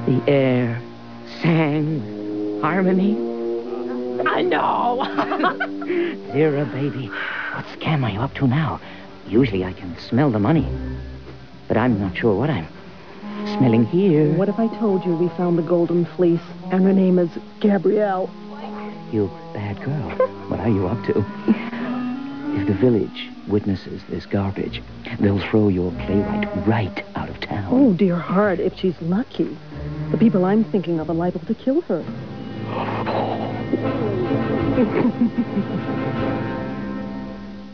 The air sang harmony. I know. Zira, baby, what scam are you up to now? Usually I can smell the money, but I'm not sure what I'm smelling here. What if I told you we found the golden fleece and her name is Gabrielle? You bad girl. What are you up to? If the village witnesses this garbage, they'll throw your playwright right out of town. Oh, dear heart, if she's lucky. The people I'm thinking of are liable to kill her.